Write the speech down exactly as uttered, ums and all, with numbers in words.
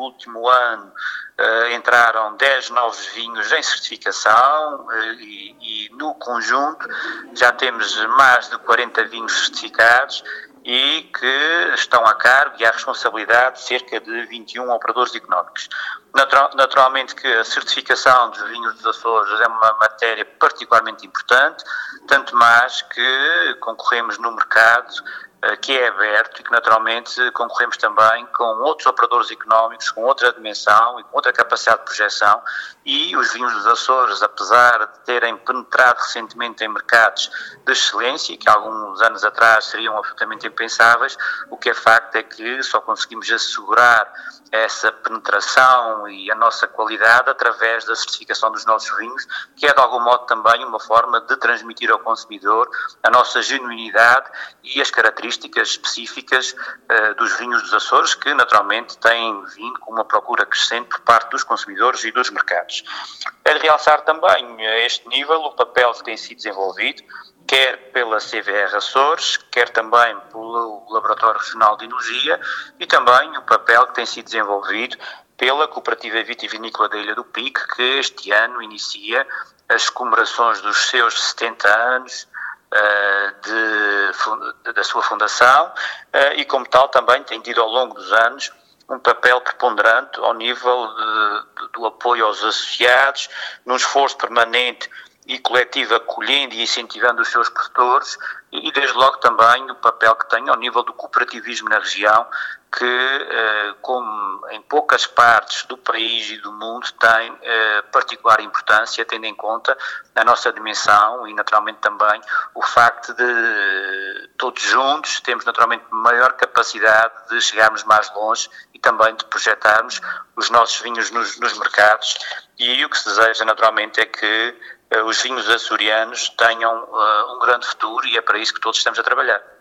último ano uh, entraram dez novos vinhos em certificação uh, e, e no conjunto já temos mais de quarenta vinhos certificados e que estão a cargo e à responsabilidade de cerca de vinte e um operadores económicos. Natural, naturalmente que a certificação dos vinhos dos Açores é uma matéria particularmente importante, tanto mais que concorremos no mercado que é aberto e que naturalmente concorremos também com outros operadores económicos, com outra dimensão e com outra capacidade de projeção, e os vinhos dos Açores, apesar de terem penetrado recentemente em mercados de excelência, que há alguns anos atrás seriam absolutamente impensáveis, o que é facto é que só conseguimos assegurar essa penetração e a nossa qualidade através da certificação dos nossos vinhos, que é de algum modo também uma forma de transmitir ao consumidor a nossa genuinidade e as características específicas uh, dos vinhos dos Açores, que naturalmente têm vindo com uma procura crescente por parte dos consumidores e dos mercados. É de realçar também a este nível o papel que tem sido desenvolvido, quer pela C V R Açores, quer também pelo Laboratório Regional de Enologia e também o papel que tem sido desenvolvido pela Cooperativa Vitivinícola da Ilha do Pico, que este ano inicia as comemorações dos seus setenta anos De, de, da sua fundação e, como tal, também tem tido ao longo dos anos um papel preponderante ao nível de, de, do apoio aos associados, num esforço permanente e coletivo acolhendo e incentivando os seus produtores e, desde logo, também o papel que tem ao nível do cooperativismo na região, que, eh, como em poucas partes do país e do mundo, tem eh, particular importância, tendo em conta a nossa dimensão e, naturalmente, também o facto de todos juntos termos, naturalmente, maior capacidade de chegarmos mais longe e também de projetarmos os nossos vinhos nos, nos mercados. E o que se deseja, naturalmente, é que uh, os vinhos açorianos tenham uh, um grande futuro, e é para isso que todos estamos a trabalhar.